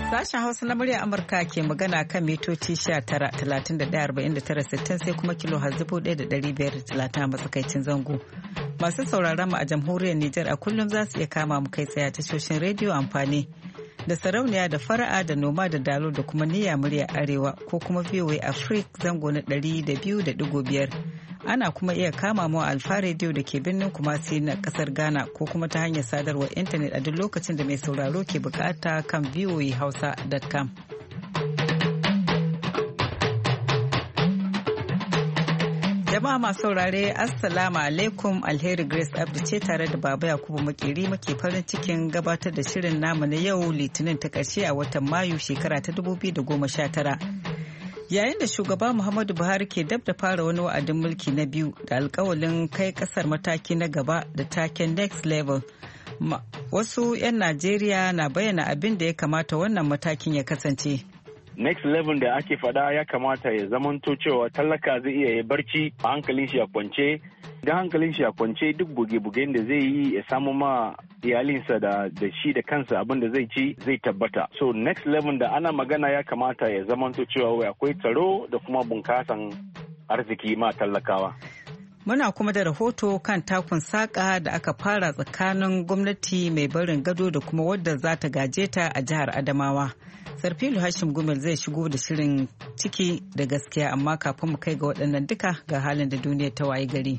Sashen Hausa na murya Amurka ke magana kan mitoci 19,31,49,60 sai kuma kilo hazzubu 1,530 a matsakaicin zango. Masu sauraron mu a jamhuriyar Nijar a kullum za su iya kama mu kai tsaye a tashoshin rediyo amfani da sarauniya da fara'a da noma da dalo da kuma niyya murya arewa ko kuma VOA Africa zango na 200.5. Ana kuma iya kama mu a Alfa Radio da ke birnin Kumasi na kasar Ghana ko kuma ta hanyar sadarwar intanet a duk lokacin da mai sauraro ke bukata kan voahausa.com. Jama'a masu saurare Assalamu alaikum, Alheri Grace Abdi ce tare da Baba Yakubu Makeri muke farin cikin gabatar da shirin namu na yau Litinin ta ƙarshe a watan Mayu shekara ta 2019. Yayin da shugaba Muhammadu Buhari ke dab da fara wani wa'adin mulki na biyu da alkawalin kai kasar mataki na gaba da taken next level, wasu 'yan Najeriya na bayyana abin da ya kamata wannan matakin ya kasance. Next level da ake fada ya kamata ya zamanto cewa talaka zai iya barci a hankalin shi a kwance. Idan hankalin shi a kwance duk buge-bugen da zai yi ya samu ma iyalinsa da shi da kansa abin da zai ci zai tabbata. So next level da ana magana ya kamata ya zamanto cewa akwai tsaro da kuma bunkasan arziki ma talakawa. Muna kuma da rahoto kan takun saƙa da aka fara tsakanin gwamnati mai barin gado da kuma wadda za ta gaje ta a jihar Adamawa. Sarfilu Hashim Gumel zai shigo da shirin ciki da gaskiya, amma kafin mu kai ga waɗannan duka ga halin da duniya ta wayi gari.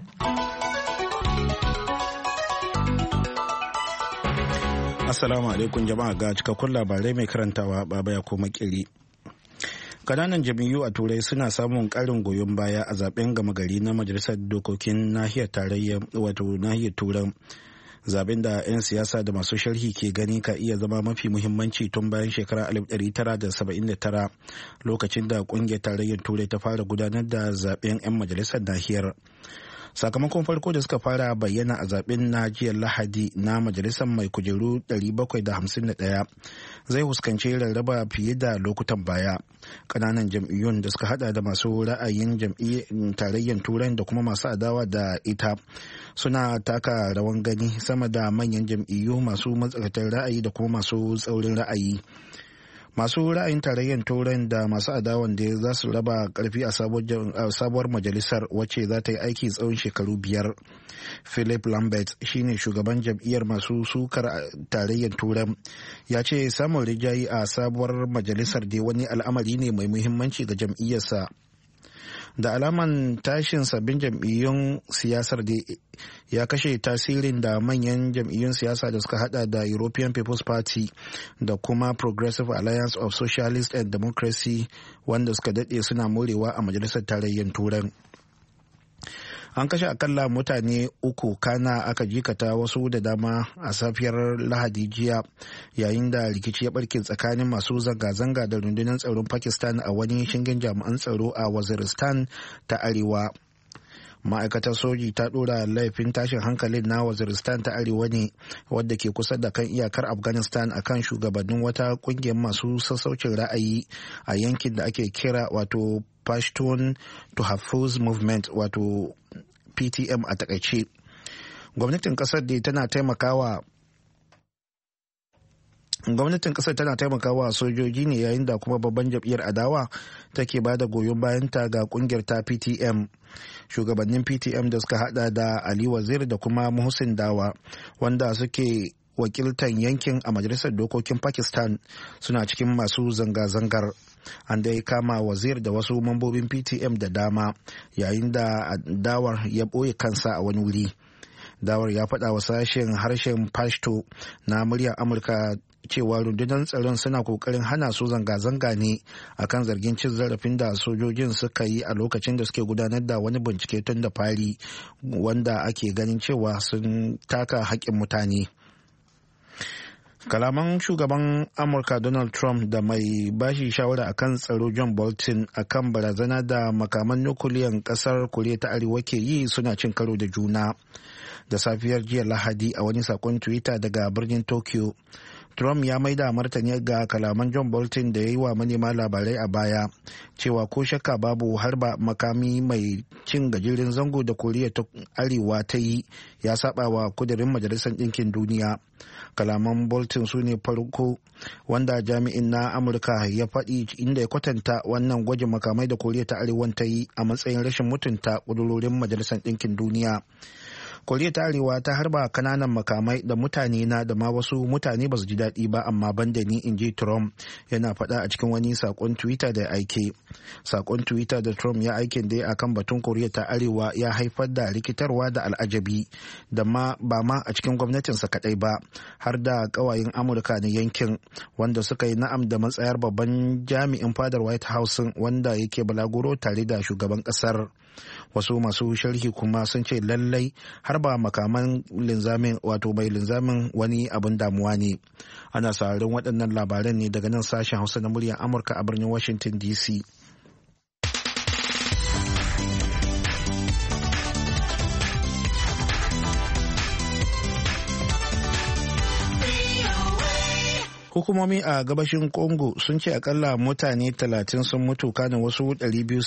Assalamu alaikum jama'a, ga cikakkun labarai mai karantawa Baba ya koma kiri. Kananan jam'iyyu a Turai suna samun ƙarin goyon baya a zaben gama gari na Majalisar Dokokin Nahiyar Tarayya wato Nahiyar Turai. Zaben da 'yan siyasa da masu sharhi ke gani ka iya zama mafi muhimmanci tun bayan shekarar 1979 lokacin da kungiyar tarayyar Turai ta fara gudanar da zaben 'yan majalisar nahiyar. Sakamakon farko da suka fara bayyana a zaben na jiya Lahadi na majalisar mai kujeru 751 zai huskanci rarraba fiye da lokutan baya. Kananan jam'iyyun da suka hada da masu ra'ayin jam'iyyar tarayyar Turai da kuma masu adawa da ita suna taka rawan gani sama da manyan jam'iyyu masu matsakaitar ra'ayi da kuma masu tsaurin ra'ayi. Masu ra'ayin tarayyar Turai da masu adawan da za su raba karfi a sabuwar majalisar wacce za ta yi aiki tsawon shekaru 5. Philip Lambert shine shugaban jam'iyyar masu sukar tarayyar Turai ya ce samun rijayi a sabuwar majalisar da wani al'amari ne mai muhimmanci ga jam'iyyarsa. Da alaman tashin sabbin jam'iyyun siyasar da ya kashe tasirin da manyan jam'iyyun siyasa da suka hada da European People's Party da kuma Progressive Alliance of Socialist and Democracy wanda suka dade suna morewa a majalisar tarayyar Turai. An kashe akalla mutane 3 kana aka jikata wasu da dama a safiyar Lahadi jiya yayin da rikici ya barke tsakanin masu zanga-zanga da rundunar tsaron Pakistan a wani shingen jami'an tsaro a Waziristan ta Arewa. Ma'aikatar soji ta dora laifin tashin hankalin na Waziristan ta Arewa ne wadda ke kusa da kan iyakar Afghanistan akan shugabannin wata kungiyar masu sassaucin ra'ayi a yankin da ake kira wato Pashtun Tahafuz Movement wato PTM a takaice. Gwamnatin kasar tana taimakawa sojoji ne yayin da kuma babban jam'iyyar adawa take ba da goyon bayanta ga kungiyar ta PTM. Shugabannin PTM da suka hada da Ali Wazir da kuma Muhsin Dawa wanda suke wakiltan yankin a majalisar dokokin Pakistan suna cikin masu zanga-zangar. An dai kama Wazir da wasu mambobin PTM da dama yayin da Dawar ya ɓoye kansa a wani wuri. Dawar ya faɗa wa sashen harshen Pashto na muryar Amurka cewa rundunar tsaron suna kokarin hana su zanga-zanga ne akan zargin cin zarafin da sojojin suka yi a lokacin da suke gudanar da wani bincike tun da fari wanda ake ganin cewa sun taka haƙƙin mutane. Kalaman shugaban Amurka Donald Trump da mai bashi shawara akan tsaro John Bolton akan barazana da makaman nukuliyan kasar Koriya ta Arewa ke yi suna cin karo da juna. Da safiyar jiya Lahadi a wani sakon Twitter daga birnin Tokyo, Trump ya maida martani ga kalaman John Bolton da ya yi wa manema labarai a baya cewa ko shakka babu harba makami mai cin gajeren zango da Koriya ta Arewa ta yi ya saba wa kudirin Majalisar Ɗinkin Duniya. Kalaman Bolton su ne farko wanda jami'in na Amurka ya faɗi inda ya kwatanta wannan gwajin makamai da Koriya ta Arewa ta yi a matsayin rashin mutunta ƙudurorin Majalisar Ɗinkin Duniya. Koriya ta Arewa ta harba kananan makamai da mutane na da ma wasu mutane ba su ji daɗi ba amma banda ni, in ji Trump yana faɗa a cikin wani sakon Twitter da ya aike. Sakon Twitter da Trump ya aike dai akan batun Koriya ta Arewa ya haifar da rikitarwa da al'ajabi da ba ma a cikin gwamnatinsa kaɗai ba har da ƙawayen Amurka na yankin wanda suka yi na'am da matsayar babban jami'in fadar White House wanda yake balaguro tare da shugaban ƙasar. Wasu masu sharhi kuma sun ce lallai harba makaman linzamin wato mai linzamin wani abin damuwa ne. Ana sauraron waɗannan labaran ne daga nan sashen Hausa na muryar Amurka a birnin Washington DC. Hukumomi a gabashin Congo sun ce akalla mutane 30 sun mutu kanin wasu 200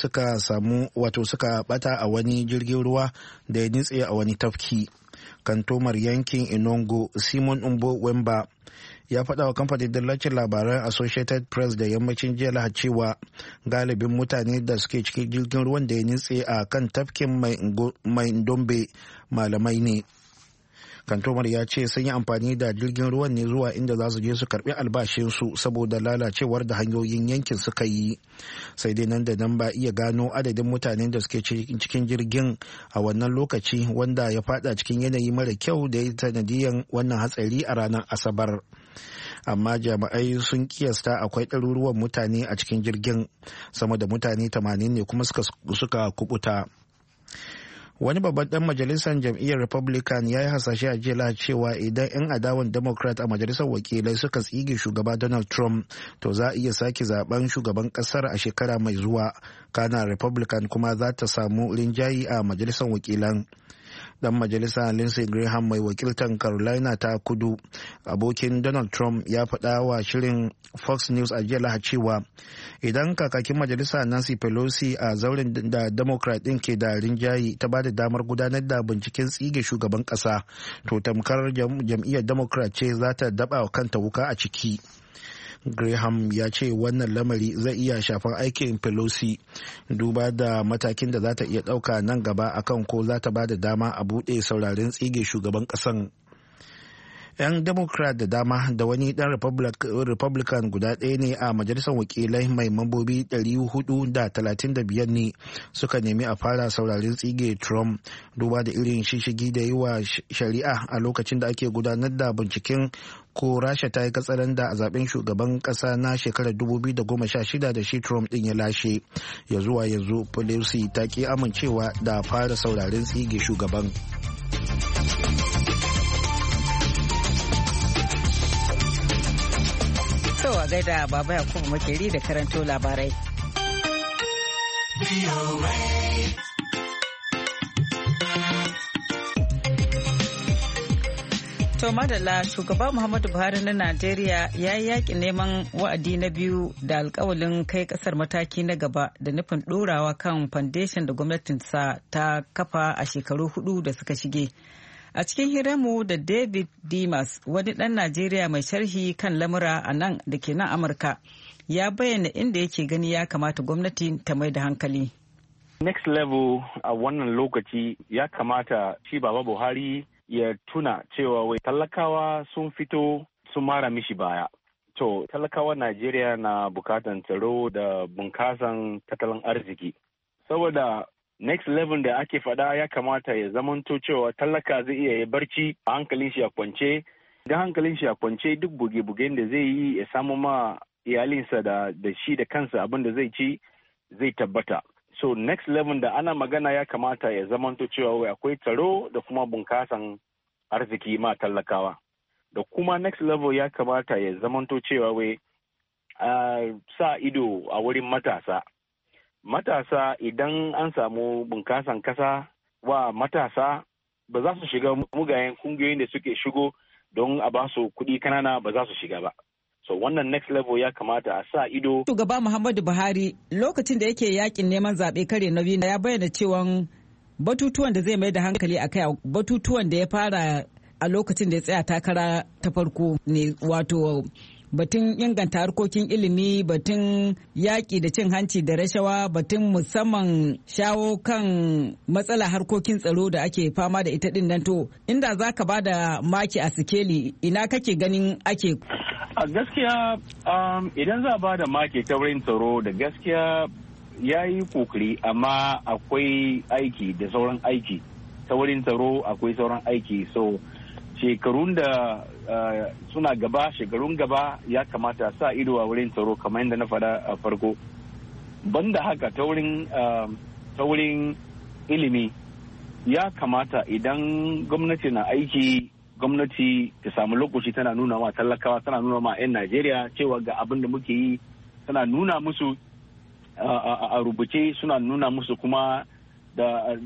suka bata a wani jirgin ruwa da ya nitse a wani tafki. Kantomar yankin Inongo Simon Umbo Wemba ya faɗa wa kamfanin dillacin labaran Associated Press da yammacin jiya Lahadi cewa galibin mutane da suke cikin jirgin ruwan da ya nitse a kan tafkin mai Ndombe malamai ne. Kantomar ya ce sun yi amfani da jirgin ruwan ne zuwa inda za su je su karbi albashinsu saboda lalacewar da hanyoyin yankin suka yi. Sai dai nan da nan ba iya gano adadin mutanen da suke cikin jirgin a wannan lokaci wanda ya fada cikin yanayi mara kyau da ya sanadiyan wannan hatsari a ranar Asabar. Amma jami'ai sun kiyasta akwai ɗaruruwan mutane a cikin jirgin, sama da mutane 80 ne kuma suka kubuta. Wani babban dan majalisar jam'iyyar Republican ya yi hasashe a jiya cewa idan 'yan adawan Democrat a majalisar wakilai suka tsige shugaba Donald Trump to za a iya sake zaben shugaban kasar a shekara mai zuwa, kana Republican kuma za ta samu rinjayi a majalisar wakilan. Dan majalisa Lindsey Graham mai wakiltar Carolina ta kudu, abokin Donald Trump, ya faɗa wa shirin Fox News a jiya Lahadi cewa idan kakakin majalisa Nancy Pelosi a zauren da Democrat ɗin ke da rinjayi ta ba da damar gudanar da binciken tsige shugaban ƙasa, to tamkar jam'iyyar Democrat ce za ta daɓa kanta wuka a ciki. Graham ya ce wannan lamari zai iya shafar aikin Pelosi duba da matakin da za ta iya ɗauka nan gaba akan ko za ta ba da dama a buɗe sauraren tsige shugaban ƙasan. 'Yan Democrat da dama da wani ɗan Republican guda ɗaya ne a majalisar wakilai mai mambobi 435 ne suka nemi a fara sauraren tsige Trump duba da irin shishigi da yi wa shari'a a lokacin da ake gudanar da binciken ko Rasha ta yi katsalanda a zaben shugaban kasa na shekarar 2016 da shi Trump din ya lashe. Ya zuwa yanzu Pelosi ta ki amincewa da fara sauraren tsige shugaban. A gaida Baba Yakubu Makeri da karanto labarai. To madalla, shugaba Muhammadu Buhari na Najeriya ya yi yakin neman wa'adi na biyu da alkawalin kai kasar mataki na gaba da nufin ɗorawa kan foundation da gwamnatinsa ta kafa a shekaru 4 da suka shige. A cikin hiranmu da David Dimas, wani ɗan Najeriya mai sharhi kan lamura a nan da ke nan Amurka, ya bayyana inda yake gani ya kamata gwamnati ta mai da hankali. Next level a wannan lokaci ya kamata shi Baba Buhari ya tuna cewa wai talakawa sun fito sun mara mishi baya. To, talakawa Najeriya na bukatan tsaro da bunkasan tattalin arziki. Saboda next level da ake faɗa ya kamata ya zamanto cewa talaka zai iya ya barci a hankalin shi a kwance. Idan hankalin shi a kwance duk buge-bugen da zai yi ya samu ma iyalinsa da shi da kansa abin da zai ci zai tabbata. So next level da ana magana ya kamata ya zamanto cewa wai akwai tsaro da kuma bunkasan arziki ma talakawa. Da kuma next level ya kamata ya zamanto cewa wai sa ido a wurin matasa. Matasa idan an samu bunkasan kasa wa matasa ba za su shiga mugayen kungiyoyin da suke shigo don a ba su kuɗi kanana ba za su shiga ba. So wannan next level ya kamata a sa ido. Shugaba Muhammadu Buhari lokacin da yake yakin neman zaɓe kare na biyu ya bayyana cewa batutuwan da zai mai da hankali a kai batutuwan da ya fara a lokacin da ya tsaya takara ta farko ne, wato batun inganta harkokin ilimi, batun yaƙi da cin hanci da rashawa, batun musamman shawo kan matsala harkokin tsaro da ake fama da ita din nan. To inda za ka ba da maki a sikeli ina kake ganin ake? A gaskiya idan za a ba da maki ta wurin tsaro da gaskiya ya yi kokari, amma akwai aiki da sauran aiki. Ta wurin tsaro akwai sauran aiki. So shekarun da shekarun gaba ya kamata sa ido a wurin tsaro kamar yadda na faɗa a farko. Banda haka ta wurin ilimi ya kamata idan gwamnati na aiki, gwamnati ta samu lokaci tana nuna ma talakawa, tana nuna ma 'yan Najeriya cewa ga abin da muke yi, tana nuna musu a rubuce, suna nuna musu kuma da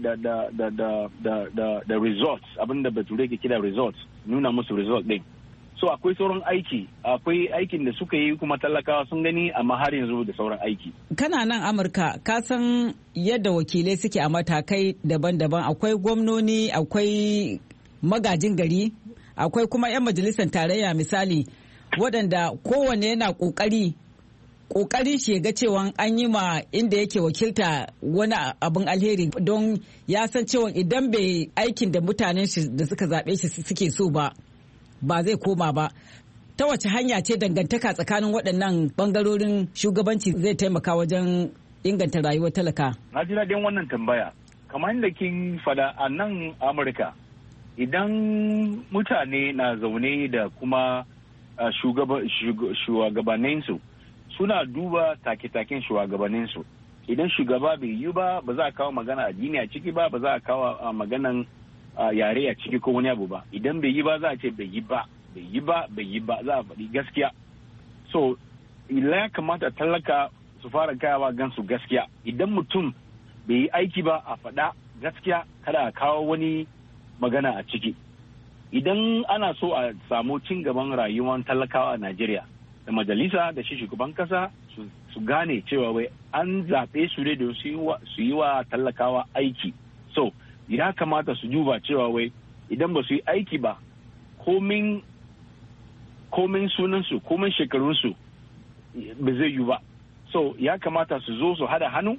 results, abin da bature ke kira results, nuna musu result din. So akwai sauran aiki, akwai aikin da suka yi kuma talakawa sun gani, amma har yanzu da sauran aiki. Kana nan Amurka, ka san yadda wakilai suke a matakai daban-daban, akwai gwamnoni, akwai magajin gari, akwai kuma 'yan majalisar tarayya misali, waɗanda kowanne yana ƙoƙarin shi ga cewa an yi ma inda yake wakilta wani abin alheri, don ya san cewa idan bai aikin da mutanen shi da suka zaɓe shi suke so ba zai koma ba. Ta wace hanya ce dangantaka tsakanin waɗannan ɓangarorin shugabanci zai taimaka wajen inganta rayuwar talaka? Na ji daɗin wannan tambaya. Kamar yadda kin fada a nan Amurka, idan mutane na zaune da kuma shugabanninsu suna duba take-taken shugabanninsu. Idan shugaba bai yi ba za a kawo magana addini a ciki ba za a kawo maganan yare a ciki ko wani abu ba. Idan bai yi ba za a ce bai yi ba za a faɗi gaskiya. So ya kamata talaka su fara kayawa gansu gaskiya. Idan mutum bai yi aiki ba a faɗa gaskiya, kada a kawo wani magana a ciki. Idan ana so a samu cin gaban rayuwar talakawa a Najeriya, da majalisa da shi shugaban kasa su gane cewa wai an zaɓe su ne da su yi wa talakawa aiki. So ya kamata su duba cewa wai idan ba su yi aiki ba, komin sunansu, komin shekarunsu ba zai yi ba. So ya kamata su zo su hada hannu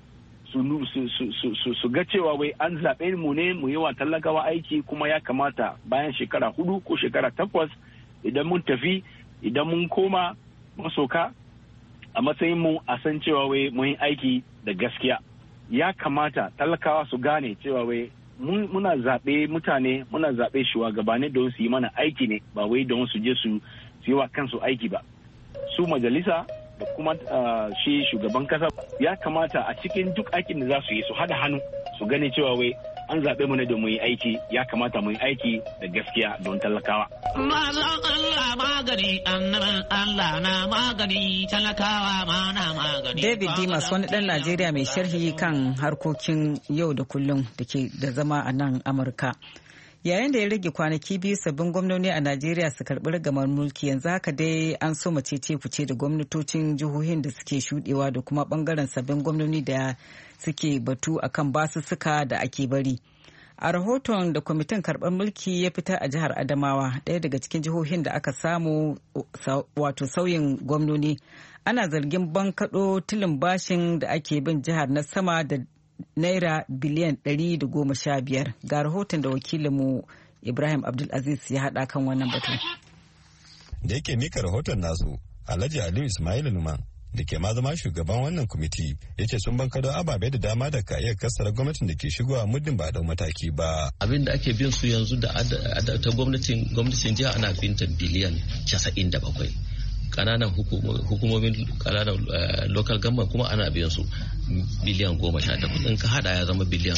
su ga cewa wai an zaɓe mu ne mu yi wa talakawa aiki, kuma ya kamata bayan shekara 4 ko shekara 8 idan mun tafi, idan mun koma masoka a matsayin mu a san cewa wai mun yi aiki da gaskiya. Ya kamata talakawa su gane cewa wai muna zaɓe mutane, muna zaɓe shugabanni don su yi mana aiki ne, ba wai don su je su yi wa kansu aiki ba. Su majalisa da kuma shi shugaban kasa ya kamata a cikin duk aikin da za su yi su hada hannu su gane cewa wai an zaɓe mu ne da mu yi aiki, ya kamata mu yi aiki da gaskiya don talakawa. Allah magani, annaban Allah na magani, talakawa ma na magani. David Dimas wani ɗan Najeriya mai sharhi kan harkokin yau da kullum da ke da zama a nan Amurka. Yayin da ya rage kwanaki 2 sabbin gwamnoni a Najeriya su karɓi ragamar mulki, yanzu haka dai an so mace fice da gwamnatocin jihohin da suke shuɗewa da kuma ɓangaren sabbin gwamnoni da suke batu akan basussuka da ake bari. A rahoton da kwamitin karɓar mulki ya fitar a jihar Adamawa, ɗaya daga cikin jihohin da aka samu wato sauyin gwamnoni, ana zargin bankaɗo tilin bashin da ake bin jihar na sama da Naira biliyan 115. Ga rahoton da wakilinmu Ibrahim Abdulaziz ya haɗa kan wannan batu. Da yake mika rahoton nasu, Alhaji Aliyu Ismail Numan da ke ma zama shugaban wannan kwamiti ya ce sun bankado ababe da dama da ka iya kassara gwamnatin da ke shigowa muddin ba da mataki ba. Abin da ake bin su yanzu da ta gwamnatin jiha ana binta biliyan 97. Kananan hukumomin kananan local government kuma ana biyan su biliyan 18. In ka hada ya zama biliyan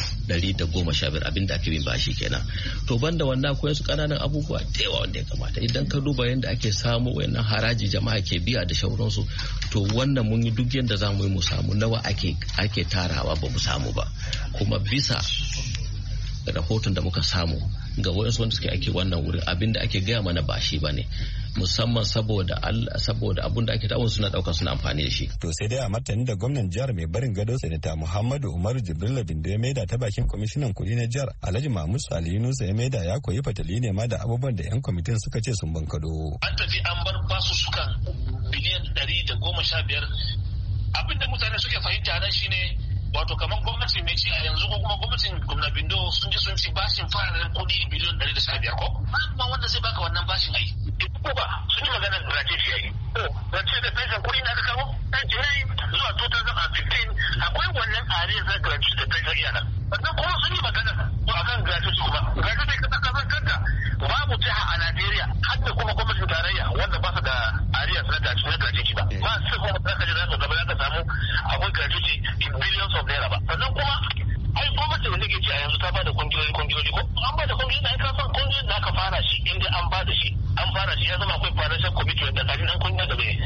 115 abin da ake bin bashi kenan. To banda wannan akwai su kananan abubuwa da yawa wanda ya kamata. Idan ka duba yadda ake samu wayannan haraji jama'a ke biya da shauransu, to wannan mun yi duk yadda za mu yi mu samu nawa ake tarawa ba mu samu ba. Kuma bisa rahoton da muka samu ga wayansu wanda suke ake wannan wurin abinda ake gaya mana ba shi bane, musamman saboda abun da ake ta suna dauka suna amfani da shi. To sai dai a martani da gwamnan jihar mai barin gado Sanata Muhammadu Umaru Jibril Bindo ya maida ta bakin kwamishinan kuɗi na jihar Alhaji Mahmud Salihu Nusa ya maida ya koyi fatali ne ma da abubuwan da 'yan kwamitin suka ce sun bankado. An tafi an bar basu sukan biliyan 115. Abin da mutane suke fahimta nan shine wato kamar gwamnati mai ci a yanzu ko kuma gwamnatin gwamna Bindo sun ci bashin fararen kuɗi biliyan 115 ko? Ba wanda zai baka wannan bashin ai. Ko ba sun yi maganar gratis yayi. Ko rance da pension kuɗi na aka kawo? 1999 zuwa 2015 akwai wannan arrears na gratis da pension iyana. Sannan kuma sun yi magana ko akan gratis kuma. Gratis ka kasar kanta babu jiha a Najeriya har da kuma gwamnatin tarayya wanda ba su da arrears na gratis ba. Ba su kuma za ka ji za ka samu akwai gratis in billions of naira ba. Sannan kuma ai gwamnati da nake ci a yanzu ta ba da kungiyoli ko an ba da kungiyoli da aka san kungiyoli da aka fara shi inda an ba da shi an fara shi ya zama akwai financial committee da kafin an kungiya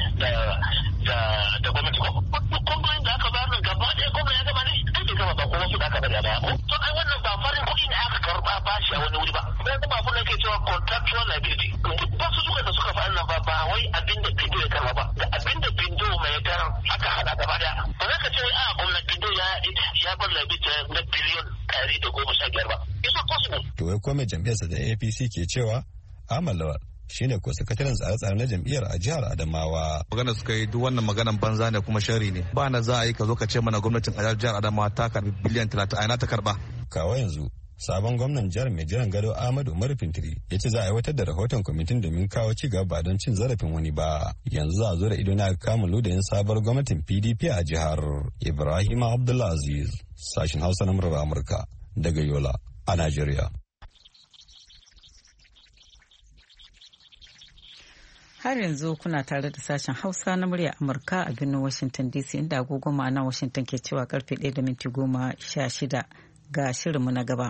da gwamnati ko kungiyolin da aka bayar gaba ɗaya gwamnati ya gaba ne an bai gama ba ko wasu da aka bari a baya ko to ai wannan ba farin kuɗi ne aka karɓa ba shi a wani wuri ba ko kuma abin da ke cewa contractual liability ba su suka da suka faɗi nan ba wai abin da Bindo ya karɓa ba da abin da Bindo mai ya tarar aka haɗa gaba ɗaya ba za ka ce a gwamnati Bindo ya bar liability na biliyon 115 ba. It's not possible. To wai kome jam'iyyarsa da APC ke cewa Ahmad Lawal shine ko sakataren tsare-tsare na jam'iyyar a jihar Adamawa. Magana suka yi duk wannan maganan banza ne kuma shari ne. Ba na za a yi ka zo ka ce mana gwamnatin a jihar Adamawa ta karbi biliyan 30 a ina ta karba. Kawo yanzu sabon gwamnan jihar mai jiran gado Ahmadu Umar Fintiri ya ce za a aiwatar da rahoton kwamitin domin kawo ci gaba ba don cin zarafin wani ba. Yanzu za a zo da ido na kamun ludayin sabuwar gwamnatin PDP a jihar. Ibrahim Abdulaziz, sashen Hausa na murar Amurka daga Yola a Najeriya. Har yanzu kuna tare da sashen Hausa na murya Amurka a birnin Washington DC inda agogo ma'ana Washington ke cewa karfe 1:16 ga shirinmu na gaba.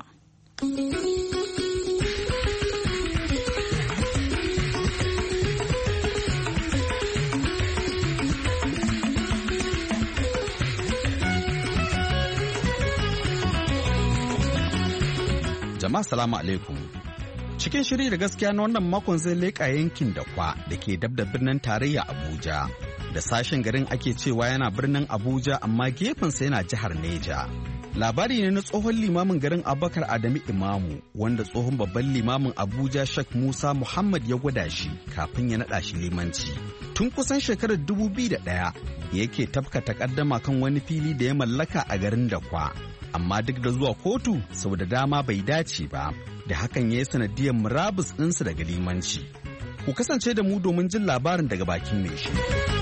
Jama'a salamu alaikum. Cikin shiri da gaskiya na wannan makon zai leƙa yankin Dakwa da ke dab da birnin tarayya Abuja. Da sashen garin ake cewa yana birnin Abuja amma gefensa yana jihar Neja. Labari ne na tsohon limamin garin Abubakar Adamu Imamu wanda tsohon babban limamin Abuja Sheikh Musa Muhammad ya gwada shi kafin ya naɗa shi limanci. Tun kusan shekarar 2001 yake tafka takaddama kan wani fili da ya mallaka a garin Dakwa. Amma duk da zuwa kotu sau da dama bai dace ba, da hakan ya yi sanadiyar murabus ɗinsa daga limanci. Ku kasance da mu domin jin labarin daga bakin mai shi.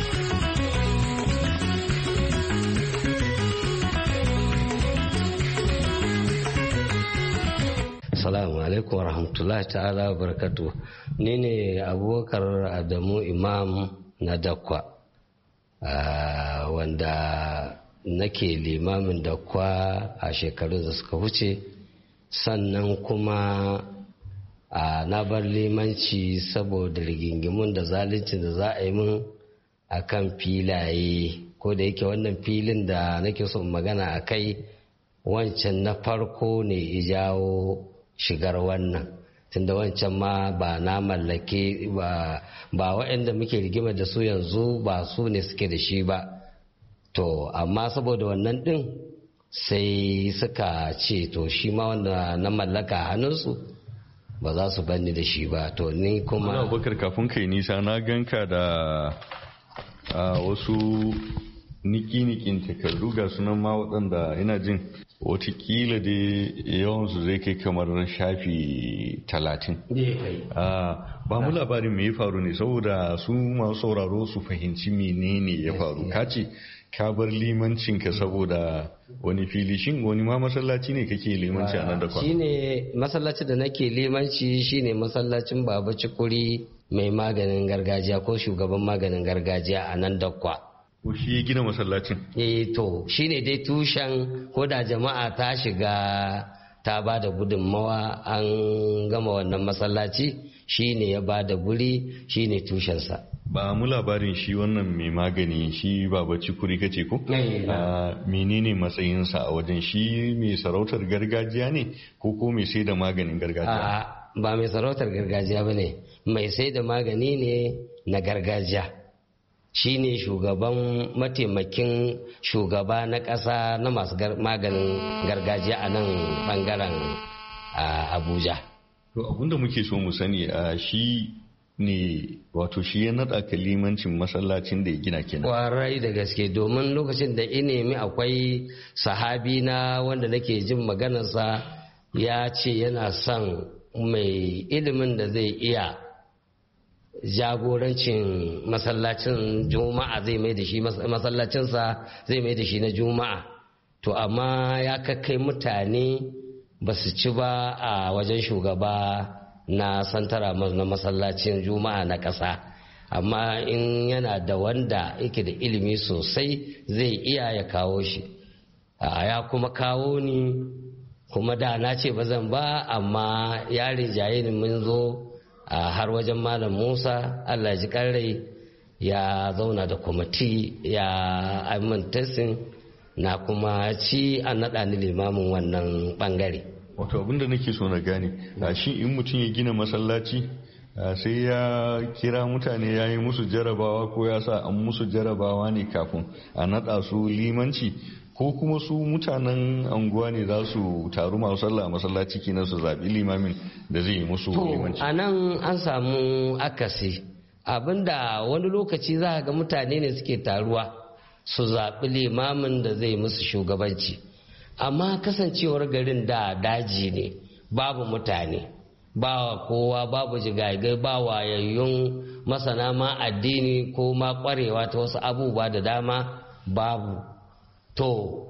Assalamu alaikum wa rahmatullahi ta'ala wa barakatuh. Ni ne Abubakar Adamu Imam na Dakwa, wanda nake limamin Dakwa a shekaru da suka wuce. Sannan kuma na bar limanci saboda rigingimun da zaluncin da za a yi min a kan filaye, ko da yake wannan filin da nake son magana a kai wancan na farko ne ijawo shigar wannan, tunda wancan ma ba na mallake ba waɗanda muke rigima da su yanzu ba su ne suke da shi ba. To amma saboda wannan ɗin sai suka ce to shi ma wanda na mallaka hannunsu ba za su banni da shi ba. To ni kuma Abubakar, kafin kai nisa na ganka da wasu niki-nikin takardu ga sunan ma waɗanda ina jin watakila da yawansu zai kai kamar shafi 30. Ba mu labarin me ya faru ne saboda su masu sauraro su fahimci menene ya faru. Ka ce ka bar limancinka saboda wani fili, shin wani ma masallaci ne kake limanci a nan da kwan? Shine masallaci da nake limanci shine masallacin Baba Cikuri mai maganin gargajiya ko shugaban maganin gargajiya a nan da kwa. Ko shi ya gina masallacin? To shine dai tushen, ko da jama'a ta shiga ta ba da gudunmawa an gama wannan masallaci shine ya ba da guri, shine tushensa. ba mu labarin shi wannan mai magani shi baba cikuri kace ko menene matsayinsa a wajen shi mai sarautar gargajiya ne ko mai sai da maganin gargajiya? Ba mai sarautar gargajiya ba ne, mai sai da magani ne na gargajiya. Shi ne shugaban mataimakin shugaba na ƙasa na masu maganin gargajiya a nan bangaren Abuja. To abinda muke so mu sani shi ne wato shi ya naɗa kalimancin masallacin da ya gina kenan. Kwarai da gaske, domin lokacin da nemi akwai sahabi na wanda nake jin maganarsa ya ce yana son mai ilimin da zai iya jagorancin masallacin juma'a, zai mai da shi masallacinsa zai mai da shi na juma'a. To amma ya kakkai mutane ba su ci ba a wajen shugaba na santara na masallacin juma'a na ƙasa, amma in yana da wanda yake da ilimi sosai zai iya ya kawo shi. Ya kuma kawo ni, kuma da na ce ba zan ba, amma ya rinjaye ni mun zo har wajen malam Musa, Allah ji rai, ya zauna da kwamiti ya amintasin na kuma ci an naɗa ni limamin wannan ɓangare. Wato abinda nake so na gane, shi in mutum ya gina masallaci sai ya kira mutane ya yi musu jarabawa ko ya sa an musu jarabawa ne kafin a naɗa su limanci, ko kuma su mutanen anguwa ne za su taru masu sallah a masallaci kenan su zaɓi limamin da zai yi musu limanci? A nan an samu akasi, abinda wani lokaci za ga mutane ne suke taruwa su zaɓi limamin da zai musu shugabanci, amma kasancewar garin da daji ne, babu mutane, ba kowa, babu jigagai, ba wayayyun masana ma addini ko ma kwarewa ta wasu abubuwa da dama babu. To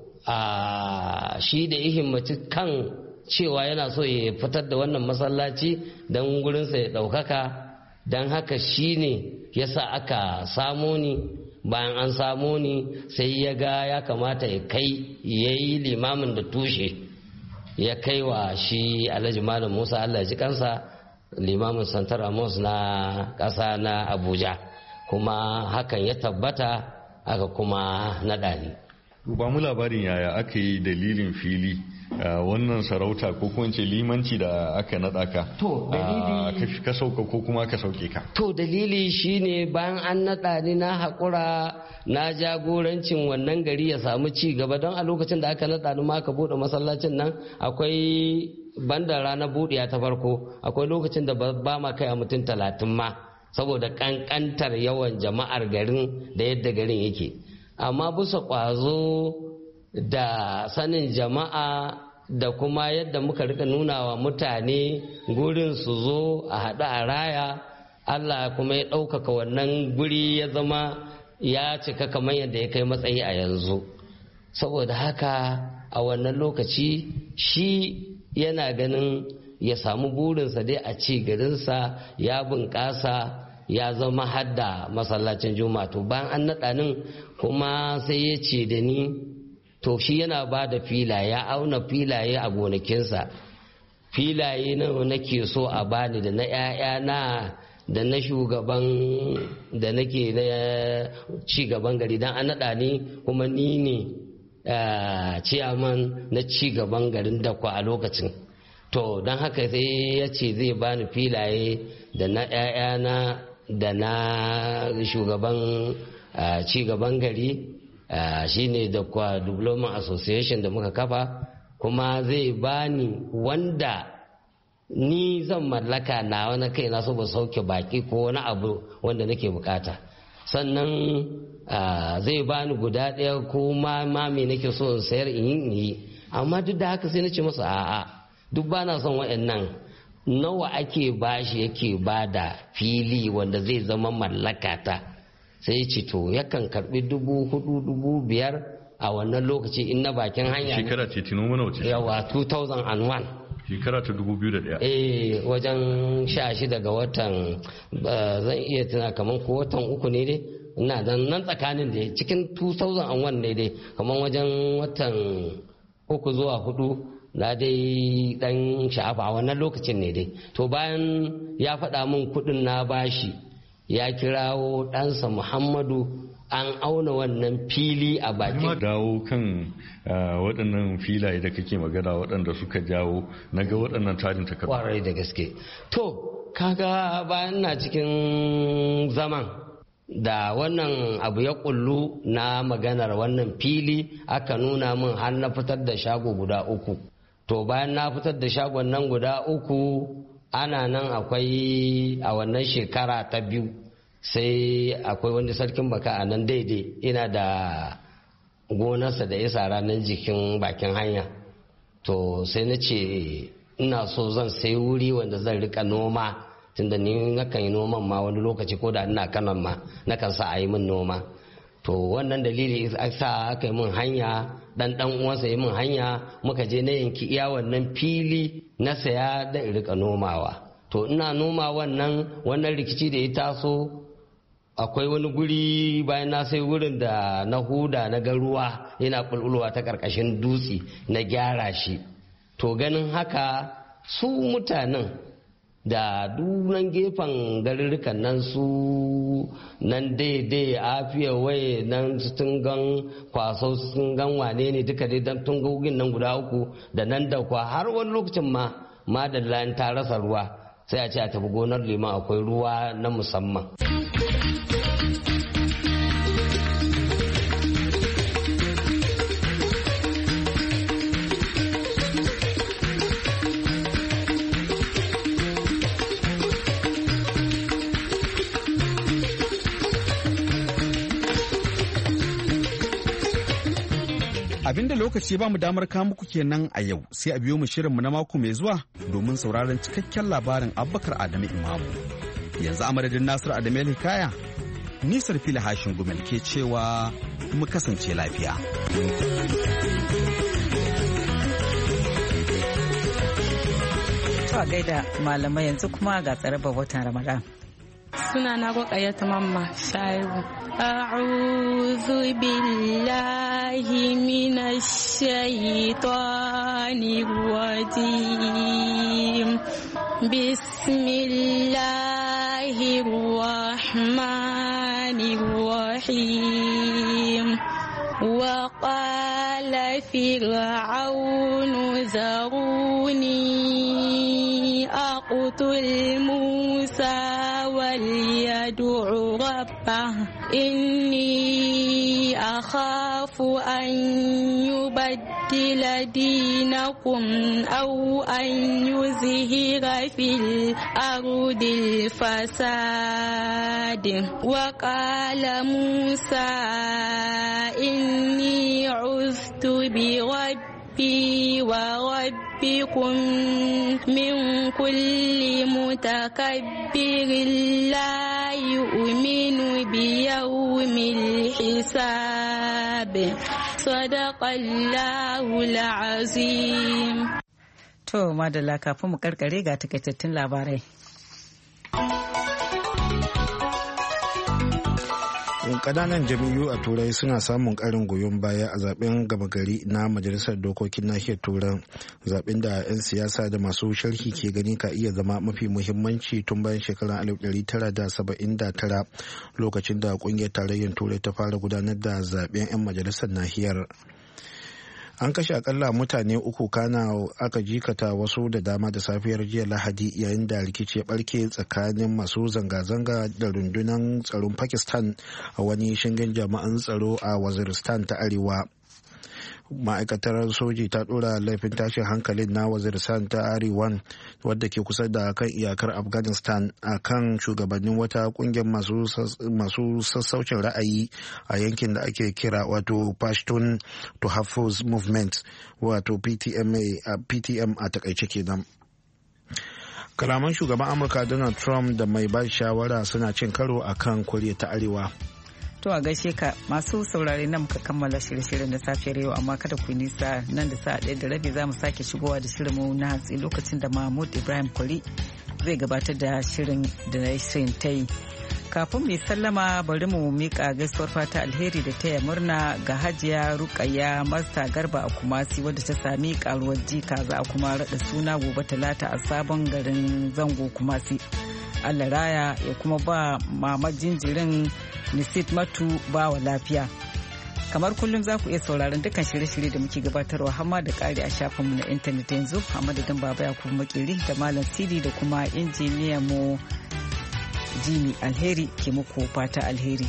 shi da himmaci kan cewa yana so ya fitar da wannan masallaci don gurinsa ya ɗaukaka, don haka shi ne ya sa aka samo ni. Bayan an samo ni sai ya ga ya kamata ya kai ya yi limamin da tushe, ya kai wa shi Alhaji Malam Musa, Allah ji kansa, limamin Santar Amos na ƙasa na Abuja, kuma hakan ya tabbata aka kuma naɗa ni. Ba mu labarin yaya aka yi dalilin fili wannan sarauta ko kuma ce limanci da aka naɗa ka? To dalili ka sauka ko kuma ka sauke ka? To dalili shine bayan an naɗa ni na haƙura na jagorancin wannan gari ya samu ci gaba, don a lokacin da aka naɗa ni ma aka buɗe masallacin nan akwai banda ranar buɗiya ta farko, akwai lokacin da ba ma kai a mutum 30 ma, saboda ƙanƙantar yawan jama'ar garin da yadda garin yake. Amma bisa ƙwazo da sanin jama'a da kuma yadda muka rika nuna wa mutane gurin su zo a haɗu a raya, Allah kuma ya ɗaukaka wannan guri ya zama ya cika kamar yadda ya kai matsayi a yanzu. Saboda haka a wannan lokaci shi yana ganin ya samu burinsa dai a ci garinsa ya bunƙasa, ya zama hadda masallacin juma'a. To bayan an naɗa nin kuma sai ya ce da ni, to shi yana ba da filaye, ya auna filaye a gonakinsa, filaye nawa nake so a bani da na 'ya'yana da na shugaban da nake na ci gaban gari, dan an naɗa ni kuma ni ne ciyaman na ci gaban garin Dakwa a lokacin. To don haka sai ya ce zai bani filaye da na 'ya'yana da na shugaban ci gaban gari, shine da kwa Diploma Association da muka kafa, kuma zai bani wanda ni zan mallaka na wani kai na so ba sauke baki ko wani abu wanda nake bukata. Sannan zai bani guda ɗaya ko ma me nake so in sayar in yi, amma duk da haka sai na ce masa a'a, duk ba na son waɗannan. Nawa ake bashi yake bada fili wanda zai zama mallakata? Sai ya ce to yakan karbi 4,000 5,000 a wannan lokaci in na bakin hanya. Shekara ce tino mana wace? Yawa 2001. Shekara ta 2001. Wajen 16 ga watan zan iya tuna kamar ko watan 3 ne dai, ina dan nan tsakanin da cikin 2001 ne dai, kamar wajen watan 3 zuwa 4 na dai dan sha'afa wannan lokacin ne dai. To bayan ya faɗa min kuɗin na bashi ya kirawo ɗansa Muhammadu an auna wannan fili a bakin. Dawo kan waɗannan filaye da kake magana waɗanda suka jawo na ga waɗannan tarin takardu. Kwarai da gaske. To kaga bayan na cikin zaman da wannan abu ya kullu na maganar wannan fili aka nuna min har na fitar da shago guda 3. To bayan na fitar da shagon nan guda 3 ana nan akwai a wannan shekara ta 2 sai akwai wani sarkin baka a nan daidai ina da gonarsa da isa ranar jikin bakin hanya. To sai na ce ina so zan sai wuri wanda zan rika noma tunda ni nakan yi noman ma wani lokaci ko da ina kanan ma nakan sa a yi min noma. To wannan dalili sa aka yi min hanya dan uwansa yi min hanya muka je na yanki iya wannan fili na saya da in rika nomawa. To ina noma wannan rikici da ya taso akwai wani guri bayan na sai wurin da na huda na ga ruwa yana bulbulwa ta karkashin dutse na gyara shi. To ganin haka su mutanen da dunan gefen garurrukan nan su nan daidai afiya waye nan sun gan kwaso sun gan wane ne duka dai dan tungogin nan guda 3 da nan da kwa har wani lokacin ma da ta rasa ruwa sai a ce a tafi gonar liman akwai ruwa na musamman. Abinda lokaci ba mu damar kawo muku kenan a yau, sai a biyo mu shirinmu na mako mai zuwa domin sauraron cikakken labarin Abubakar Adamu Imamu. Yanzu a madadin Nasiru Adamu Hikaya, nisar fili hashin gumel ke cewa mu kasance lafiya. To a gaida malamai, yanzu kuma ga tsarabar watan Ramadan. Suna na Ruqayyatu Mamma Shaibu. أعوذ بالله من الشيطان الرجيم بسم الله الرحمن الرحيم وقال فرعون ذروني أقتل موسى وليدع ربه إني أخاف أن يبدل دينكم أو أن يظهر في الأرض الفساد وقال موسى إني عذت بربي وربكم من كل متكبر لا يؤمن بيوم الحساب صدق الله العظيم. To madalla, kafin mu karkare ga takaitattun labarai. Kananan jam'iyyu a turai suna samun karin goyon baya a zaben gama gari na majalisar dokokin nahiyar turai, zaben da 'yan siyasa da masu sharhi ke gani ka iya zama mafi muhimmanci tun bayan shekarar 1979 lokacin da kungiyar tarayyar turai ta fara gudanar da zaben 'yan majalisar nahiyar. An kashe akalla mutane 3 kana aka jikata wasu da dama da safiyar jiya Lahadi yayin da rikici ya barke tsakanin masu zanga-zanga da rundunar tsaron Pakistan a wani shingen jami'an tsaro a Waziristan ta Arewa. Ma'aikatar soji ta dora laifin tashin hankalin na Waziristan ta Arewa wadda ke kusa da kan iyakar Afghanistan a kan shugabannin wata kungiyar masu sassaucin ra'ayi a yankin da ake kira wato Pashtun Tahaffuz Movement wato PTM a takaice kenan. Kalaman shugaban Amurka Donald Trump da mai ba shawara suna cin karo a kan Koriya ta Arewa. To a gaishe ka, masu saurare nan muka kammala shirye-shiryen da safiyar yau, amma kada ku nisa, nan da sa'a 1:30 za mu sake shigowa da shirinmu na hatsi lokacin da Mahmud Ibrahim Kwari zai gabatar da shirin da na shirin ta yi. Kafin mai sallama bari mu mika gaisuwar fata alheri da taya murna ga Hajiya Rukayya Masta Garba a Kumasi wadda ta sami karuwar jika, za a kuma rada suna gobe Talata a sabon garin Zango Kumasi. Allah raya ya kuma ba mama jinjirin Nisit Matu ba wa lafiya. Kamar kullum za ku iya sauraron dukkan shirye-shirye da muke gabatarwa hamma da ƙari a shafinmu na intanet yanzu a madadin Baba Yakubu Makeri da Malam Sidi da kuma injiniya mu Jini Alheri ke muku fata alheri.